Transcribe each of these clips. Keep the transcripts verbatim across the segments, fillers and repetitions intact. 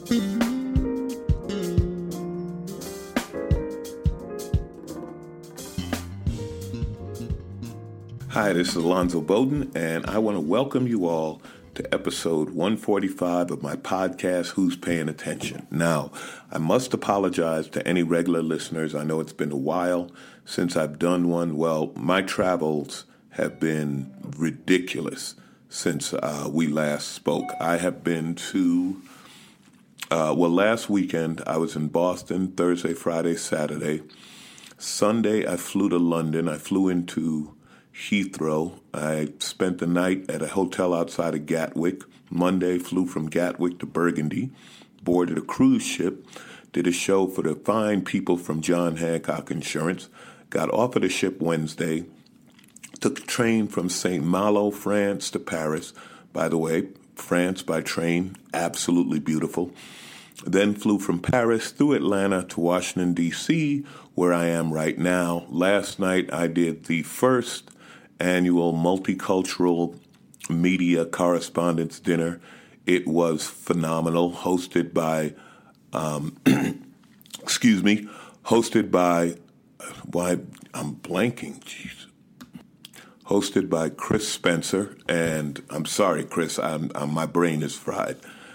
Hi, this is Alonzo Bowden, and I want to welcome you all to episode one forty-five of my podcast, Who's Paying Attention? Now, I must apologize to any regular listeners. I know it's been a while since I've done one. Well, my travels have been ridiculous since uh, we last spoke. I have been to, uh, well, last weekend I was in Boston, Thursday, Friday, Saturday. Sunday I flew to London. I flew into Heathrow. I spent the night at a hotel outside of Gatwick. Monday, flew from Gatwick to Burgundy, boarded a cruise ship, did a show for the fine people from John Hancock Insurance, got off of the ship Wednesday, took a train from Saint Malo, France to Paris. By the way, France by train, absolutely beautiful. Then flew from Paris through Atlanta to Washington, D C, where I am right now. Last night I did the first annual multicultural media correspondence dinner. It was phenomenal, hosted by, um, excuse me, hosted by, why, I'm blanking, jeez. Hosted by Chris Spencer, and I'm sorry, Chris, I'm, I'm, my brain is fried.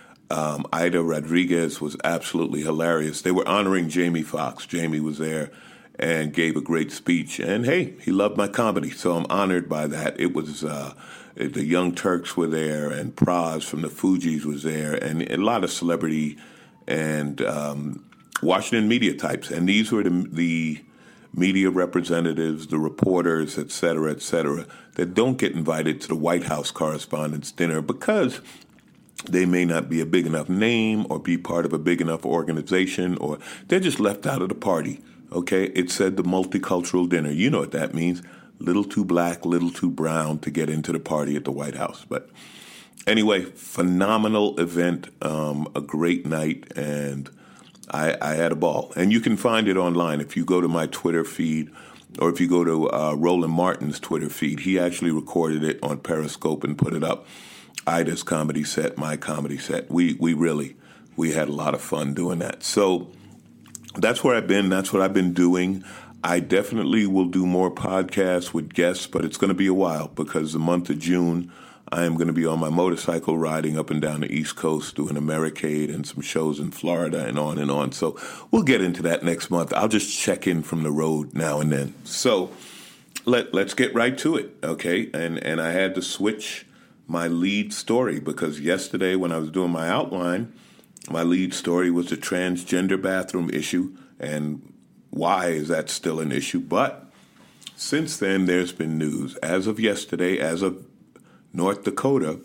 Um, Ida Rodriguez was absolutely hilarious. They were honoring Jamie Foxx. Jamie was there and gave a great speech. And hey, he loved my comedy, so I'm honored by that. It was, uh, the Young Turks were there, and Praz from the Fugees was there, and a lot of celebrity and um, Washington media types. And these were the, the media representatives, the reporters, et cetera, et cetera, that don't get invited to the White House Correspondents' Dinner because they may not be a big enough name or be part of a big enough organization, or they're just left out of the party. Okay, it said the multicultural dinner. You know what that means. Little too black, little too brown to get into the party at the White House. But anyway, phenomenal event, um, a great night, and I, I had a ball. And you can find it online if you go to my Twitter feed, or if you go to uh, Roland Martin's Twitter feed. He actually recorded it on Periscope and put it up. Ida's comedy set, my comedy set. We we really, we had a lot of fun doing that. So that's where I've been. That's what I've been doing. I definitely will do more podcasts with guests, but it's going to be a while because the month of June, I am going to be on my motorcycle riding up and down the East Coast doing Americade and some shows in Florida and on and on. So we'll get into that next month. I'll just check in from the road now and then. So let, let's get right to it, okay? And, and I had to switch my lead story because yesterday when I was doing my outline, my lead story was the transgender bathroom issue, and why is that still an issue? But since then, there's been news. As of yesterday, as of North Dakota,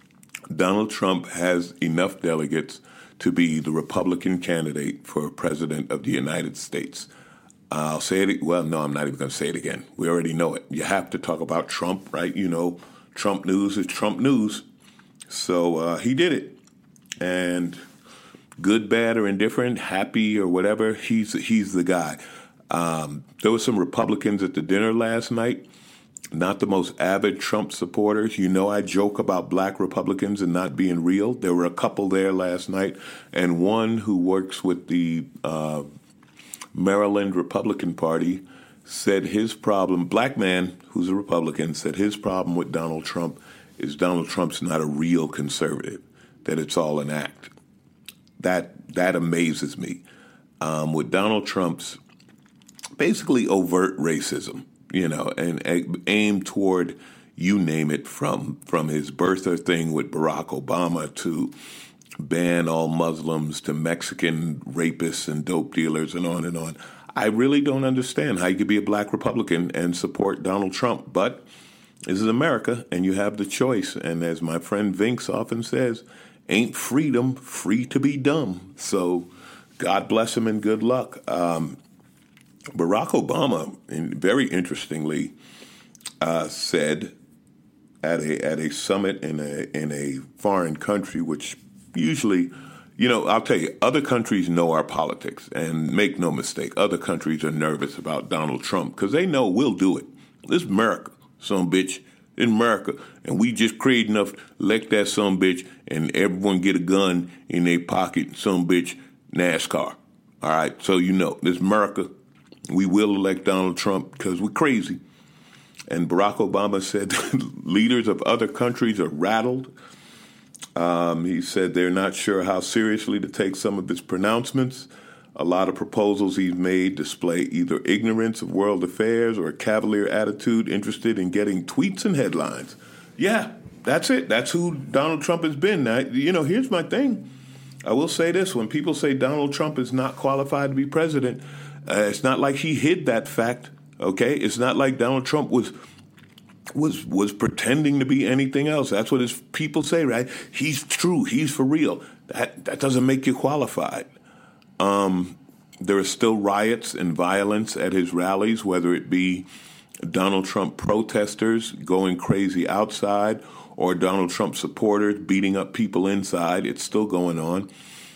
Donald Trump has enough delegates to be the Republican candidate for president of the United States. I'll say it, well, no, I'm not even going to say it again. We already know it. You have to talk about Trump, right? You know, Trump news is Trump news. So uh, he did it. And good, bad, or indifferent, happy or whatever, he's he's the guy. Um, there were some Republicans at the dinner last night, not the most avid Trump supporters. You know I joke about black Republicans and not being real. There were a couple there last night, and one who works with the uh, Maryland Republican Party said his problem, black man who's a Republican, said his problem with Donald Trump is Donald Trump's not a real conservative, that it's all an act. That that amazes me. Um, with Donald Trump's basically overt racism, you know, and, and aimed toward, you name it, from from his birther thing with Barack Obama to ban all Muslims to Mexican rapists and dope dealers and on and on. I really don't understand how you could be a black Republican and support Donald Trump. But this is America, and you have the choice. And as my friend Vince often says, ain't freedom free to be dumb. So God bless him and good luck. Um, Barack Obama, very interestingly, uh, said at a at a summit in a in a foreign country, which usually, you know, I'll tell you, other countries know our politics, and make no mistake, other countries are nervous about Donald Trump because they know we'll do it. This is America, some bitch. in America, and we just crazy enough to elect that some bitch, and everyone get a gun in their pocket, some bitch, NASCAR. All right, so you know, this America, we will elect Donald Trump because we're crazy. And Barack Obama said leaders of other countries are rattled. Um, he said they're not sure how seriously to take some of his pronouncements. A lot of proposals he's made display either ignorance of world affairs or a cavalier attitude interested in getting tweets and headlines. Yeah, that's it. That's who Donald Trump has been. Now, you know, here's my thing. I will say this. When people say Donald Trump is not qualified to be president, uh, it's not like he hid that fact, okay? It's not like Donald Trump was was was pretending to be anything else. That's what his people say, right? He's true. He's for real. That, that doesn't make you qualified. Um, there are still riots and violence at his rallies, whether it be Donald Trump protesters going crazy outside or Donald Trump supporters beating up people inside. It's still going on.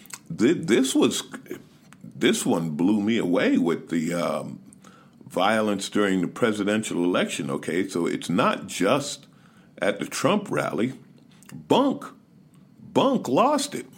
This was, this one blew me away with the um, violence during the presidential election. Okay, so it's not just at the Trump rally. Bunk, Bunk lost it.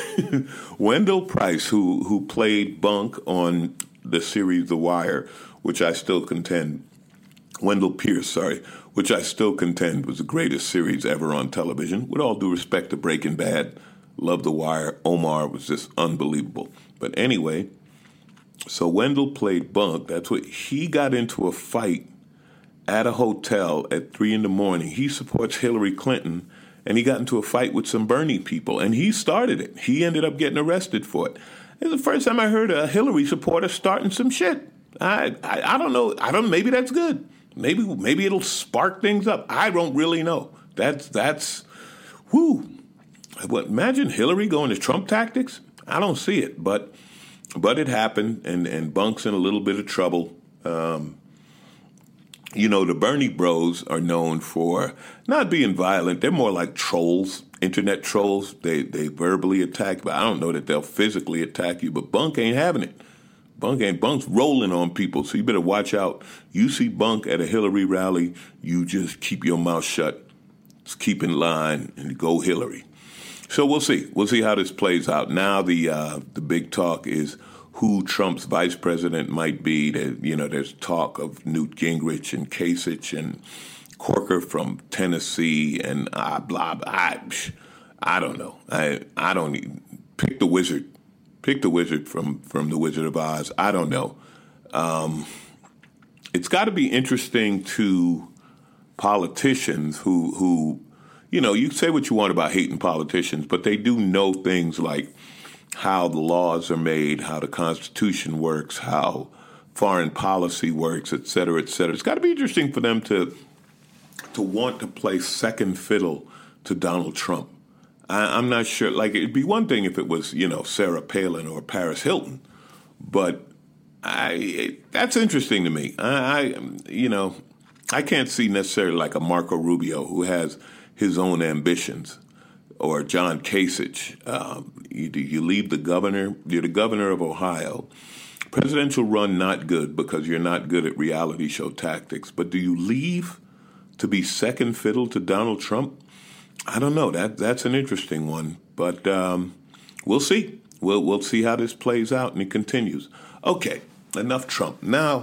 Wendell Price, who who played Bunk on the series The Wire, which I still contend, Wendell Pierce, sorry, which I still contend was the greatest series ever on television. With all due respect to Breaking Bad, love The Wire. Omar was just unbelievable. But anyway, so Wendell played Bunk. That's what he got into a fight at a hotel at three in the morning. He supports Hillary Clinton. And he got into a fight with some Bernie people, and he started it. He ended up getting arrested for it. It's the first time I heard a Hillary supporter starting some shit. I, I I don't know. I don't. Maybe that's good. Maybe maybe it'll spark things up. I don't really know. That's that's, whoo. What? Imagine Hillary going to Trump tactics. I don't see it, but but it happened, and and Bunk's in a little bit of trouble. Um, You know, the Bernie bros are known for not being violent. They're more like trolls, internet trolls. They they verbally attack, but I don't know that they'll physically attack you. But Bunk ain't having it. Bunk ain't. Bunk's rolling on people, so you better watch out. You see Bunk at a Hillary rally, you just keep your mouth shut. Just keep in line and go Hillary. So we'll see. We'll see how this plays out. Now the uh, the big talk is who Trump's vice president might be. There, you know, there's talk of Newt Gingrich and Kasich and Corker from Tennessee and uh, blah, blah. I, I don't know. I I don't even, pick the wizard. Pick the wizard from, from The Wizard of Oz. I don't know. Um, it's got to be interesting to politicians who, who, you know, you say what you want about hating politicians, but they do know things like how the laws are made, how the Constitution works, how foreign policy works, et cetera, et cetera. It's got to be interesting for them to to want to play second fiddle to Donald Trump. I, I'm not sure. Like, it'd be one thing if it was, you know, Sarah Palin or Paris Hilton, but I it, that's interesting to me. I, I, you know, I can't see necessarily like a Marco Rubio who has his own ambitions. Or John Kasich, um, you, you leave the governor, you're the governor of Ohio. Presidential run, not good because you're not good at reality show tactics. But do you leave to be second fiddle to Donald Trump? I don't know. That That's an interesting one. But um, we'll see. We'll, we'll see how this plays out and it continues. Okay, enough Trump. Now,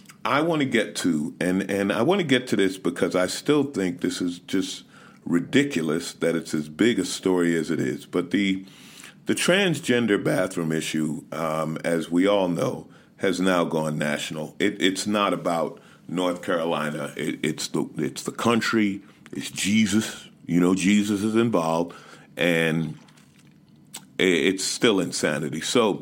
I want to get to, and, and I want to get to this because I still think this is just ridiculous that it's as big a story as it is. But the the transgender bathroom issue, um, as we all know, has now gone national. It, it's not about North Carolina. It, it's the it's the country. It's Jesus. You know, Jesus is involved, and it, it's still insanity. So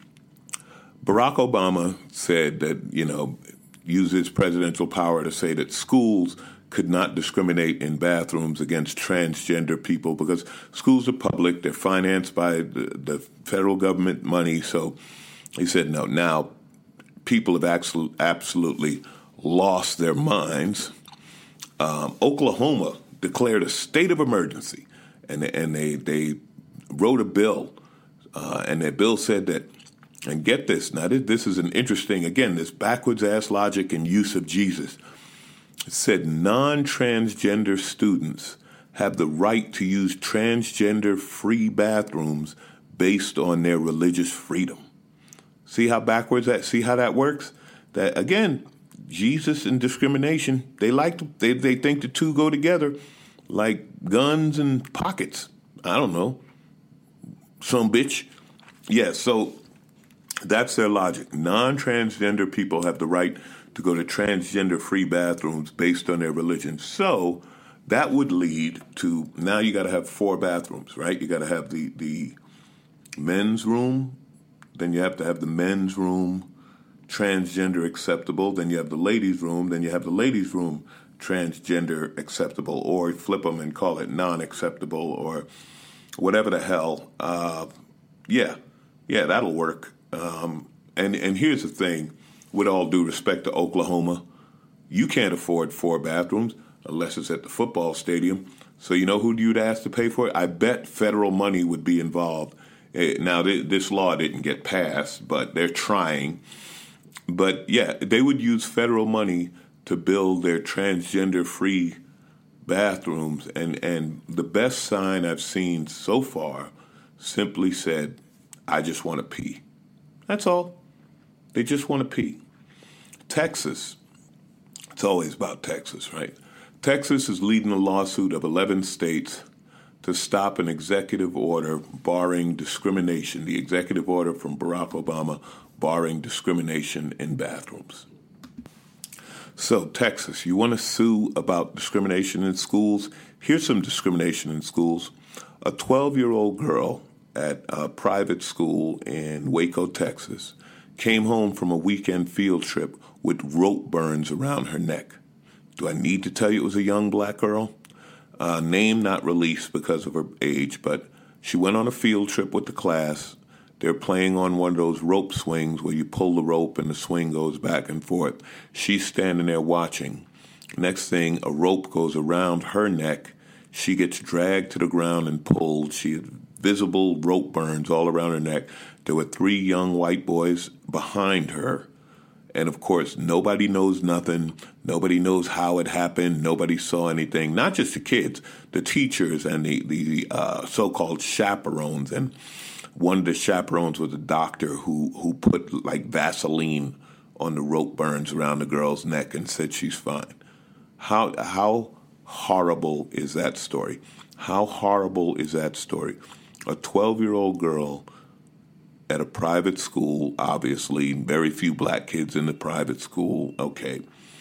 Barack Obama said that, you know, used his presidential power to say that schools could not discriminate in bathrooms against transgender people because schools are public, they're financed by the, the federal government money. So he said, no, now people have actually, absolutely lost their minds. Um, Oklahoma declared a state of emergency, and, and they, they wrote a bill, uh, and that bill said that, and get this, now this, this is an interesting, again, this backwards ass logic and use of Jesus. It said non-transgender students have the right to use transgender-free bathrooms based on their religious freedom. See how backwards that? See how that works? That again, Jesus and discrimination. They like to, they they think the two go together, like guns and pockets. I don't know. Some bitch. Yeah. So that's their logic. Non-transgender people have the right to go to transgender-free bathrooms based on their religion. So that would lead to, now you got to have four bathrooms, right? You got to have the, the men's room, then you have to have the men's room transgender acceptable, then you have the ladies' room, then you have the ladies' room transgender acceptable, or flip them and call it non-acceptable, or whatever the hell. Uh, yeah, yeah, that'll work. Um, and, and here's the thing, with all due respect to Oklahoma, you can't afford four bathrooms unless it's at the football stadium. So you know who you'd ask to pay for it? I bet federal money would be involved. Now, this law didn't get passed, but they're trying. But, yeah, they would use federal money to build their transgender-free bathrooms. And, and the best sign I've seen so far simply said, I just want to pee. That's all. They just want to pee. Texas. It's always about Texas, right? Texas is leading a lawsuit of eleven states to stop an executive order barring discrimination, the executive order from Barack Obama barring discrimination in bathrooms. So, Texas, you want to sue about discrimination in schools? Here's some discrimination in schools. A twelve-year-old girl at a private school in Waco, Texas, came home from a weekend field trip with rope burns around her neck. Do I need to tell you it was a young black girl? Uh, name not released because of her age, but she went on a field trip with the class. They're playing on one of those rope swings where you pull the rope and the swing goes back and forth. She's standing there watching. Next thing, a rope goes around her neck. She gets dragged to the ground and pulled. She had visible rope burns all around her neck. There were three young white boys behind her. And, of course, nobody knows nothing. Nobody knows how it happened. Nobody saw anything. Not just the kids, the teachers and the, the uh, so-called chaperones. And one of the chaperones was a doctor who, who put, like, Vaseline on the rope burns around the girl's neck and said she's fine. How how horrible is that story? How horrible is that story? A twelve-year-old girl at a private school, obviously, very few black kids in the private school, okay,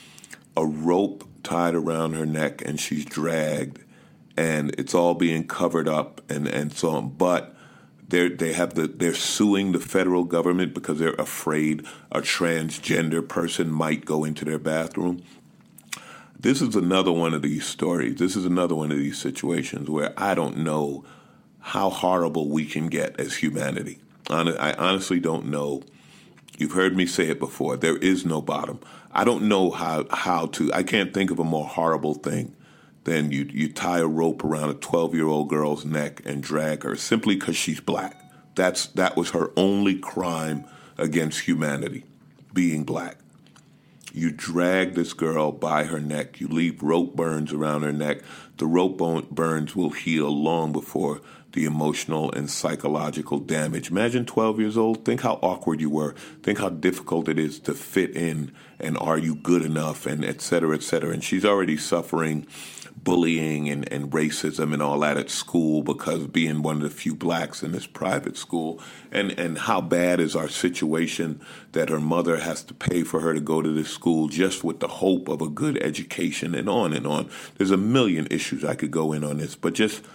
a rope tied around her neck and she's dragged and it's all being covered up and, and so on. But they they have the they're suing the federal government because they're afraid a transgender person might go into their bathroom. This is another one of these stories. This is another one of these situations where I don't know how horrible we can get as humanity. I honestly don't know. You've heard me say it before. There is no bottom. I don't know how, how to. I can't think of a more horrible thing than you, you tie a rope around a twelve-year-old girl's neck and drag her simply because she's black. That's That was her only crime against humanity, being black. You drag this girl by her neck. You leave rope burns around her neck. The rope burns will heal long before the emotional and psychological damage. Imagine twelve years old. Think how awkward you were. Think how difficult it is to fit in, and are you good enough, and et cetera, et cetera. And she's already suffering bullying and, and racism and all that at school because being one of the few blacks in this private school. And, and how bad is our situation that her mother has to pay for her to go to this school just with the hope of a good education, and on and on. There's a million issues I could go in on this, but just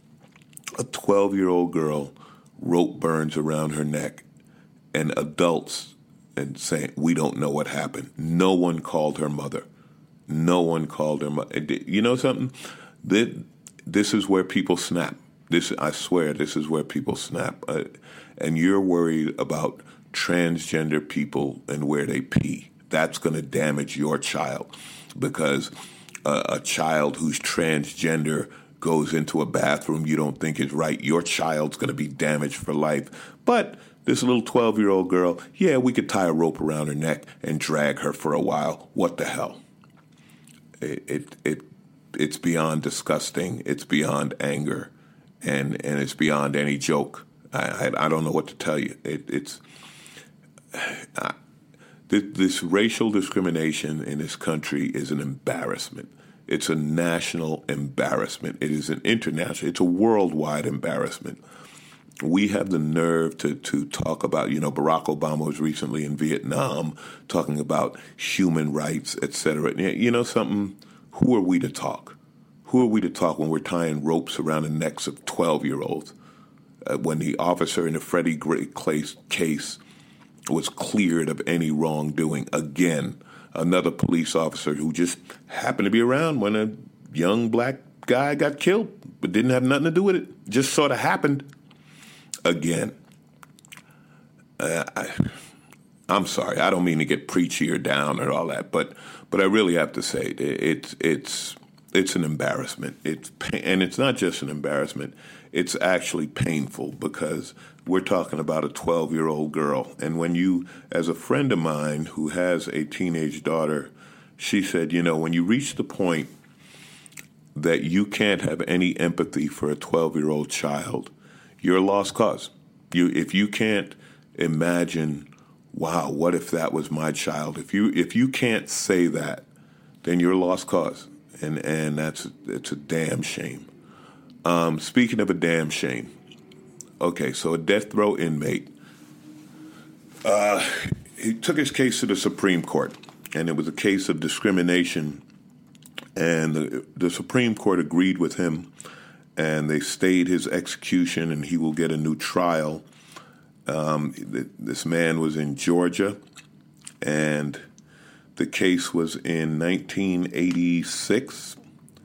a twelve-year-old girl, rope burns around her neck, and adults and saying, we don't know what happened. No one called her mother. No one called her mother. You know something? This is where people snap. This, I swear, this is where people snap. Uh, and you're worried about transgender people and where they pee. That's going to damage your child, because uh, a child who's transgender goes into a bathroom you don't think is right, your child's going to be damaged for life. But this little twelve-year-old girl, yeah, we could tie a rope around her neck and drag her for a while. What the hell? it, it it it's beyond disgusting. It's beyond anger, and and it's beyond any joke. I I, I don't know what to tell you. It, it's I, this, this racial discrimination in this country is an embarrassment. It's a national embarrassment. It is an international. It's a worldwide embarrassment. We have the nerve to to talk about, you know, Barack Obama was recently in Vietnam talking about human rights, et cetera. You know something? Who are we to talk? Who are we to talk when we're tying ropes around the necks of twelve-year-olds? Uh, when the officer in the Freddie Gray case was cleared of any wrongdoing. Again, another police officer who just happened to be around when a young black guy got killed, but didn't have nothing to do with it. Just sort of happened. Again, uh, I, I'm sorry. I don't mean to get preachy or down or all that, but but I really have to say it, it's it's it's an embarrassment. It's and it's not just an embarrassment. It's actually painful because we're talking about a twelve-year-old girl, and when you, as a friend of mine who has a teenage daughter, she said, you know, when you reach the point that you can't have any empathy for a twelve-year-old child, you're a lost cause. You, if you can't imagine, wow, what if that was my child? If you if you can't say that, then you're a lost cause, and and that's it's a damn shame. Um, speaking of a damn shame, okay, so a death row inmate, uh, he took his case to the Supreme Court, and it was a case of discrimination, and the, the Supreme Court agreed with him. And they stayed his execution, and he will get a new trial. Um, th- this man was in Georgia, and the case was in nineteen eighty-six.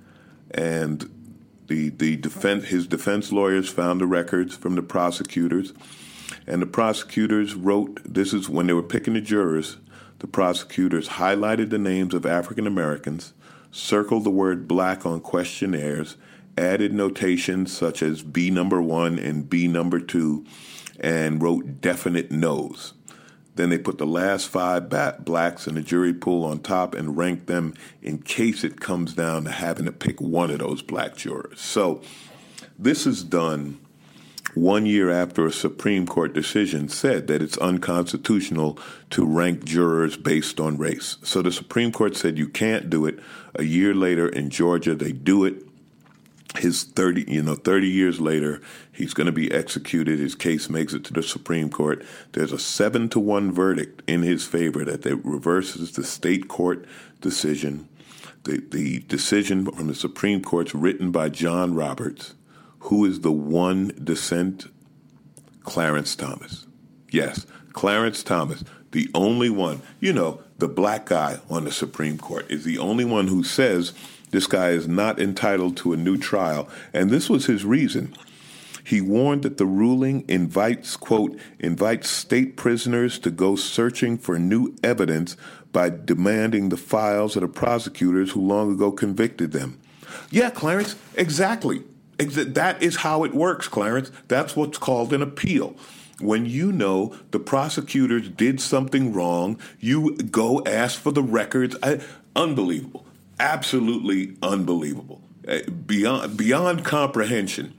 And the the defense, his defense lawyers found the records from the prosecutors, and the prosecutors wrote. This is when they were picking the jurors. The prosecutors highlighted the names of African Americans, circled the word black on questionnaires, added notations such as B number one and B number two, and wrote definite no's. Then they put the last five bat blacks in the jury pool on top and ranked them in case it comes down to having to pick one of those black jurors. So this is done one year after a Supreme Court decision said that it's unconstitutional to rank jurors based on race. So the Supreme Court said you can't do it. A year later in Georgia, they do it. His thirty, you know, thirty years later, he's going to be executed. His case makes it to the Supreme Court. There's a seven to one verdict in his favor that they reverses the state court decision. The the decision from the Supreme Court's written by John Roberts, who is the one dissent, Clarence Thomas. Yes, Clarence Thomas, the only one. You know, the black guy on the Supreme Court is the only one who says this guy is not entitled to a new trial, and this was his reason. He warned that the ruling invites, quote, invites state prisoners to go searching for new evidence by demanding the files of the prosecutors who long ago convicted them. Yeah, Clarence, exactly. That is how it works, Clarence. That's what's called an appeal. When you know the prosecutors did something wrong, you go ask for the records. I, unbelievable. Absolutely unbelievable. Beyond beyond comprehension.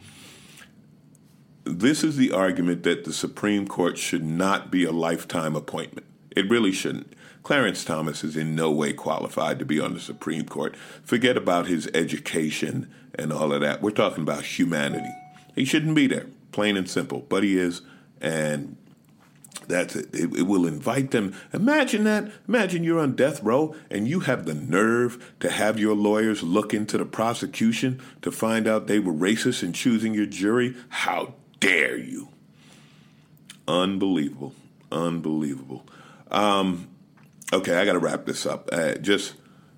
This is the argument that the Supreme Court should not be a lifetime appointment. It really shouldn't. Clarence Thomas is in no way qualified to be on the Supreme Court. Forget about his education and all of that. We're talking about humanity. He shouldn't be there, plain and simple. But he is, and that's it. It, it will invite them. Imagine that. Imagine you're on death row and you have the nerve to have your lawyers look into the prosecution to find out they were racist in choosing your jury. How dare you? Unbelievable. Unbelievable. Um, okay, I got to wrap this up. Uh, just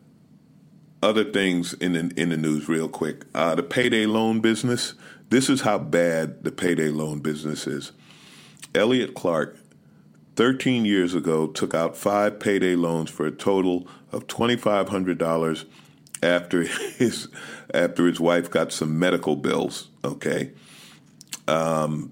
other things in the, in the news real quick. Uh, the payday loan business. This is how bad the payday loan business is. Elliot Clark, thirteen years ago, took out five payday loans for a total of twenty-five hundred dollars after his after his wife got some medical bills. Okay, um,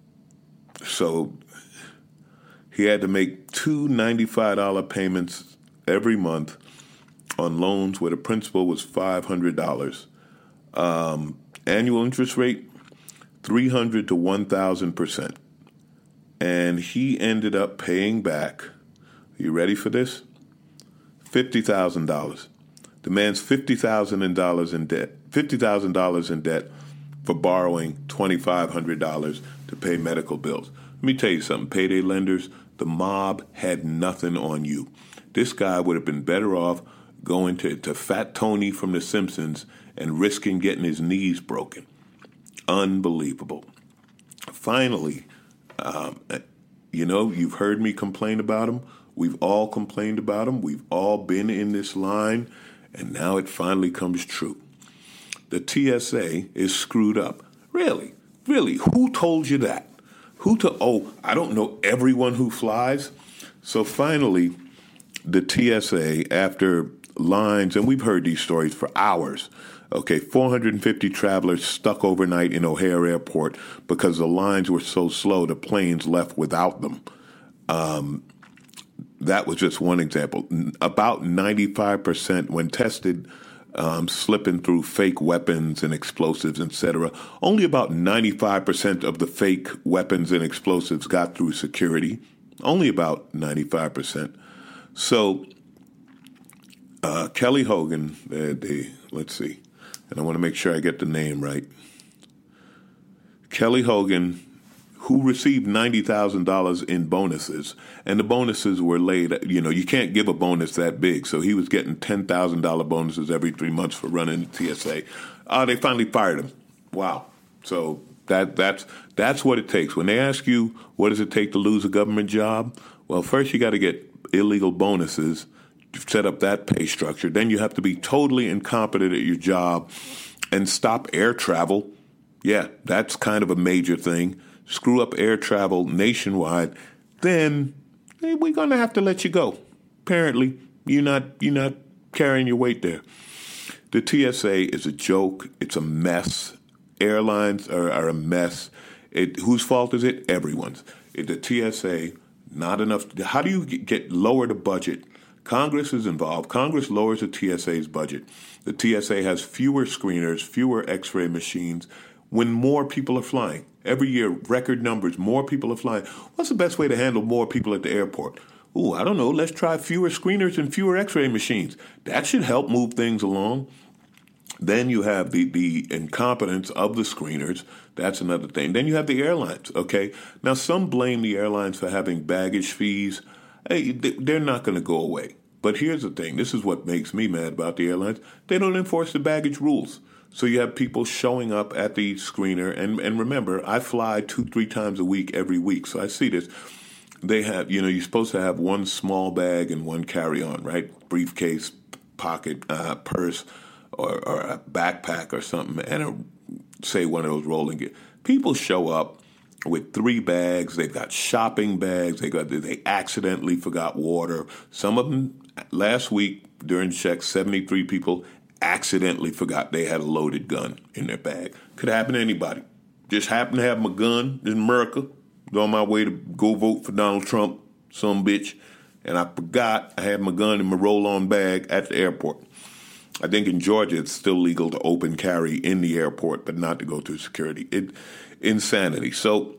so he had to make two ninety-five dollars payments every month on loans where the principal was five hundred dollars. Um, annual interest rate, three hundred to one thousand percent. And he ended up paying back, are you ready for this? fifty thousand dollars. The man's fifty thousand dollars in debt, fifty thousand dollars in debt for borrowing two thousand five hundred dollars to pay medical bills. Let me tell you something, payday lenders, the mob had nothing on you. This guy would have been better off going to, to Fat Tony from The Simpsons and risking getting his knees broken. Unbelievable. Finally, um, you know, you've heard me complain about him. We've all complained about him. We've all been in this line, and now it finally comes true. The T S A is screwed up. Really? Really? Who told you that? Who to? Oh, I don't know everyone who flies. So finally, the T S A, after lines, and we've heard these stories for hours, okay, four hundred fifty travelers stuck overnight in O'Hare Airport because the lines were so slow, the planes left without them. Um, that was just one example. About ninety-five percent, when tested, um, slipping through fake weapons and explosives, et cetera, only about ninety-five percent of the fake weapons and explosives got through security. Only about ninety-five percent. So uh, Kelly Hogan, uh, the, let's see, and I want to make sure I get the name right. Kelly Hogan, who received ninety thousand dollars in bonuses, and the bonuses were laid, you know, you can't give a bonus that big, so he was getting ten thousand dollars bonuses every three months for running the T S A. Uh, they finally fired him. Wow. So that that's that's what it takes. When they ask you, what does it take to lose a government job? Well, first you got to get illegal bonuses, set up that pay structure. Then you have to be totally incompetent at your job and stop air travel. Yeah, that's kind of a major thing. Screw up air travel nationwide. Then hey, we're going to have to let you go. Apparently, you're not you're not carrying your weight there. The T S A is a joke. It's a mess. Airlines are, are a mess. It, whose fault is it? Everyone's. It, the T S A, not enough. How do you get, get lower the budget? Congress is involved. Congress lowers the T S A's budget. The T S A has fewer screeners, fewer X-ray machines when more people are flying. Every year, record numbers, more people are flying. What's the best way to handle more people at the airport? Ooh, I don't know. Let's try fewer screeners and fewer X-ray machines. That should help move things along. Then you have the, the incompetence of the screeners. That's another thing. Then you have the airlines, okay? Now, some blame the airlines for having baggage fees. Hey, they're not going to go away. But here's the thing. This is what makes me mad about the airlines. They don't enforce the baggage rules. So you have people showing up at the screener. And, and remember, I fly two, three times a week every week. So I see this. They have, you know, you're supposed to have one small bag and one carry-on, right? Briefcase, pocket, uh, purse, or, or a backpack or something, and a, say one of those rolling gear. People show up with three bags. They've got shopping bags. They got they accidentally forgot water. Some of them last week during checks, seventy-three people accidentally forgot they had a loaded gun in their bag. Could happen to anybody. Just happened to have my gun in America. Was on my way to go vote for Donald Trump, some bitch, and I forgot I had my gun in my roll-on bag at the airport. I think in Georgia it's still legal to open carry in the airport, but not to go through security. It insanity. So,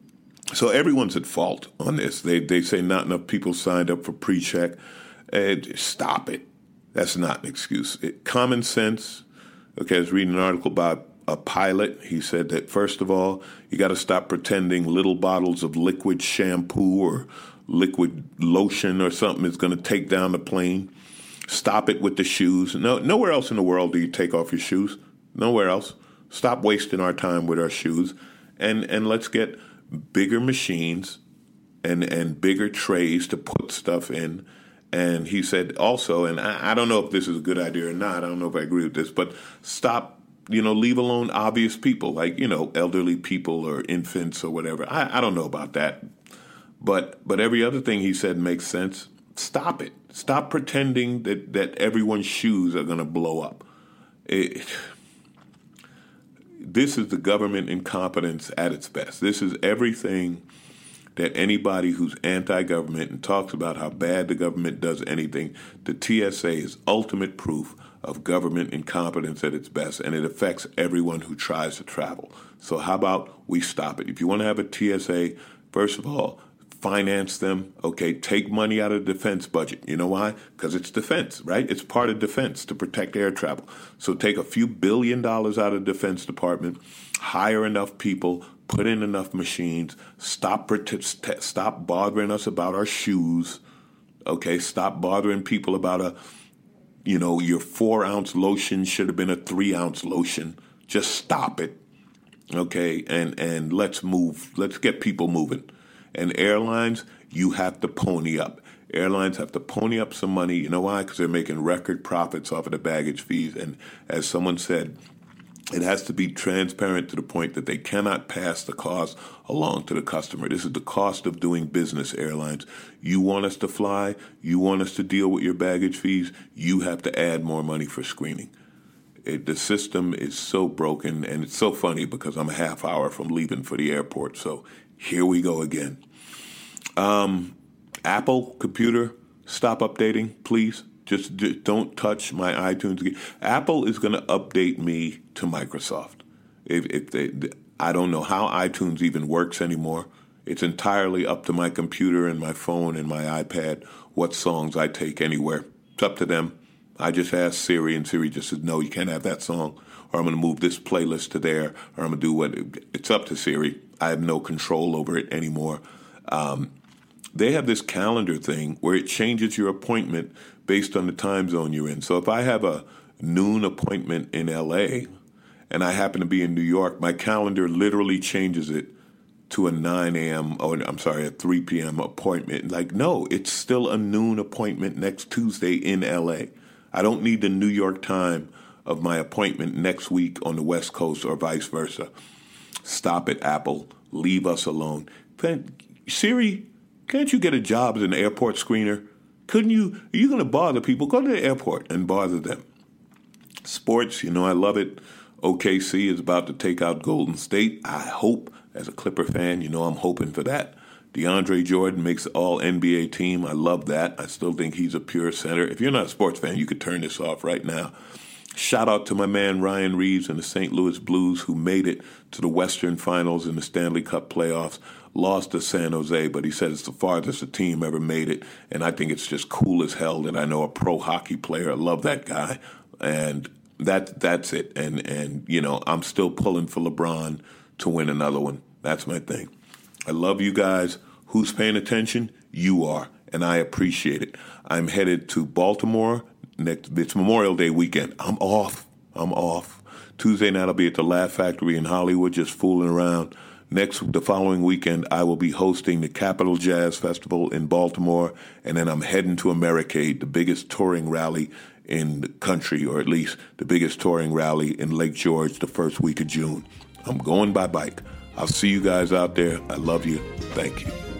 so everyone's at fault on this. They they say not enough people signed up for pre-check. And stop it. That's not an excuse. It, common sense. Okay, I was reading an article about a pilot. He said that first of all, you got to stop pretending little bottles of liquid shampoo or liquid lotion or something is going to take down the plane. Stop it with the shoes. No, nowhere else in the world do you take off your shoes. Nowhere else. Stop wasting our time with our shoes, and and let's get bigger machines and and bigger trays to put stuff in. And he said also, and I, I don't know if this is a good idea or not. I don't know if I agree with this, but stop. You know, leave alone obvious people like you know elderly people or infants or whatever. I, I don't know about that, but but every other thing he said makes sense. Stop it. Stop pretending that, that everyone's shoes are going to blow up. It, this is the government incompetence at its best. This is everything that anybody who's anti-government and talks about how bad the government does anything, the T S A is ultimate proof of government incompetence at its best, and it affects everyone who tries to travel. So how about we stop it? If you want to have a T S A, first of all, finance them, okay? Take money out of the defense budget. You know why? Because it's defense, right? It's part of defense to protect air travel. So take a few billion dollars out of the Defense Department, hire enough people, put in enough machines, stop stop bothering us about our shoes, okay? Stop bothering people about a, you know, your four-ounce lotion should have been a three-ounce lotion. Just stop it, okay? And and let's move. Let's get people moving. And airlines, you have to pony up. Airlines have to pony up some money. You know why? Because they're making record profits off of the baggage fees. And as someone said, it has to be transparent to the point that they cannot pass the cost along to the customer. This is the cost of doing business, airlines. You want us to fly? You want us to deal with your baggage fees? You have to add more money for screening. It, the system is so broken, and it's so funny because I'm a half hour from leaving for the airport. So here we go again. Um, Apple computer, stop updating, please. Just, just don't touch my iTunes again. Apple is going to update me to Microsoft. If, if they, I don't know how iTunes even works anymore. It's entirely up to my computer and my phone and my iPad what songs I take anywhere. It's up to them. I just asked Siri, and Siri just said, no, you can't have that song, or I'm going to move this playlist to there, or I'm going to do what. It's up to Siri. I have no control over it anymore. Um, they have this calendar thing where it changes your appointment based on the time zone you're in. So if I have a noon appointment in L A and I happen to be in New York, my calendar literally changes it to a nine a.m. or I'm sorry, a three p.m. appointment. Like, no, it's still a noon appointment next Tuesday in L A. I don't need the New York time of my appointment next week on the West Coast or vice versa. Stop it, Apple. Leave us alone. Siri, can't you get a job as an airport screener? Couldn't you? Are you going to bother people? Go to the airport and bother them. Sports, you know I love it. O K C is about to take out Golden State. I hope, as a Clipper fan, you know I'm hoping for that. DeAndre Jordan makes the all N B A team. I love that. I still think he's a pure center. If you're not a sports fan, you could turn this off right now. Shout out to my man Ryan Reeves and the Saint Louis Blues, who made it to the Western Finals in the Stanley Cup playoffs. Lost to San Jose, but he said it's the farthest a team ever made it. And I think it's just cool as hell that I know a pro hockey player. I love that guy. And that that's it. And, and you know, I'm still pulling for LeBron to win another one. That's my thing. I love you guys. Who's paying attention? You are, and I appreciate it. I'm headed to Baltimore next. It's Memorial Day weekend. I'm off. I'm off. Tuesday night I'll be at the Laugh Factory in Hollywood, just fooling around. Next, the following weekend, I will be hosting the Capitol Jazz Festival in Baltimore, and then I'm heading to Americade, the biggest touring rally in the country, or at least the biggest touring rally in Lake George, the first week of June. I'm going by bike. I'll see you guys out there. I love you. Thank you.